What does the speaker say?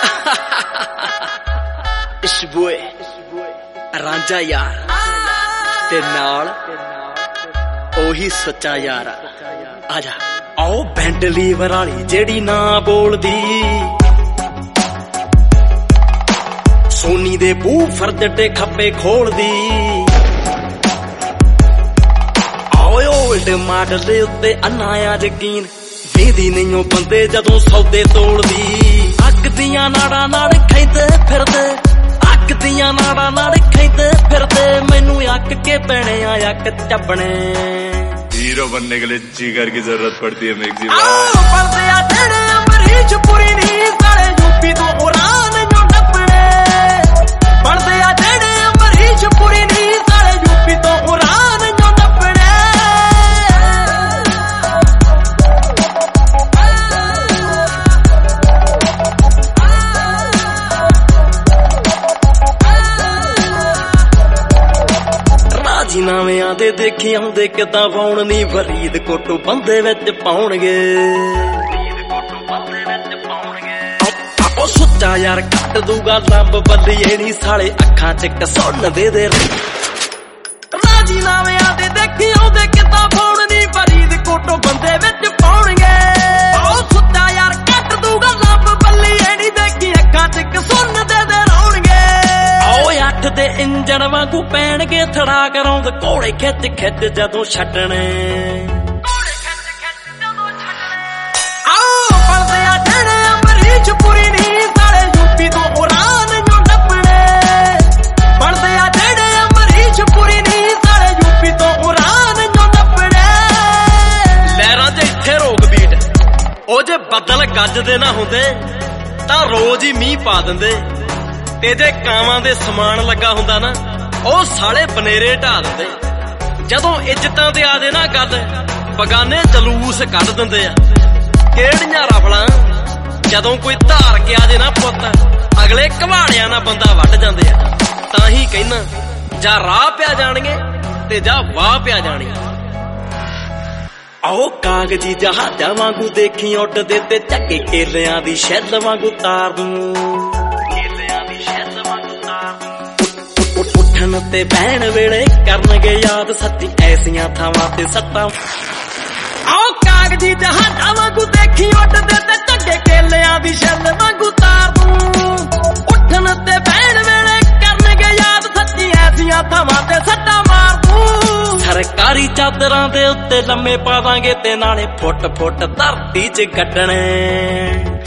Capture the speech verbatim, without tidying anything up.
इश्बोए रांझा यार ते नाल ओही सच्चा यार आजा आओ बैंड लीवर वाली जेड़ी ना बोलदी सोनी दे बूफर जटे खप्पे खोलदी आओ ओल्ड मॉडल दे उत्ते अन्नाया यकीन नींदी नहीं बंदे जदों सौदे तोलदी अग दियां नाड़ा नाल खैंदे फिरदे अग दियां नाड़ा नाल खैंदे फिरदे मैनू अक के पैणे आ अक चबणे हीरो बनने के लिए जिगर की जरूरत पड़ती है मैक्सी पढ़ते आ तेरे अमरीश पूरी नी सारे यूपी तो उड़ान जो नपणे पढ़ते आ तेरे अमरीश पूरी नी सारे यूपी तो उड़ान जो नपणे राजीनामियां दे देखी आउंदे किदां पाउण नी फरीदकोट बंदे विच पाउणगे ओ सुच्चा यार कट दूगा लंब बल्लीए नी साले अखां च कसुन दे दे राजीनामियां दे देखी आउंदे किदां पाउण नी फरीदकोट बंदे विच पाउणगे ओ सुच्चा यार कट दूगा लंब बल्लीए नी देखी अखां च कसुन दे दे अठ दे इंजन वांगू पैणगे थड़ा कराउंद घोड़े खिच खिच जदों छड्डणे आओ पढ़दे आ तेरे अमरीश पूरी नी सारे यूपी तो उड़ान जो नपणे पढ़दे आ तेरे अमरीश पूरी नी सारे यूपी तो उड़ान जो नपणे लहरां ते इत्थे रोक बीट ओ जे बदल गजदे ना हुंदे तां रोज ही मींह पा दिंदे ते जे कावां दे समान लगा हुंदा ना ओ साले बनेरे ढा दिंदे जदों इज्जतां ते आ जे ना गल बगाने जलूस कढ दिंदे आ किहड़ियां रफलां जदों कोई धार के आ जे ना पुੱਤ अगले घवाड़ियां ना बंदा वड्ड जांदे आ तां ही कहना जा राह पिया जाणगे ते जा वाह पिया जाणी आओ कागजी जहाजां वांगू देखी उड्डदे ते झक्के केलियां दी छिल वांगू तार दूं उठन ते बहन वेले करनगे याद सच्ची ऐसियां थावां ते सट्टां आओ कागजी जहाजां वांगू देखी उड्डदे ते झक्के केलियां दी छिल वांगू तार दूं उठन ते बहन वेले करनगे याद सच्ची ऐसियां थावां ते सट्टां मार दूं सरकारी चादरां दे उत्ते लम्मे पावांगे ते नाले फुट फुट धरती च गड्डणे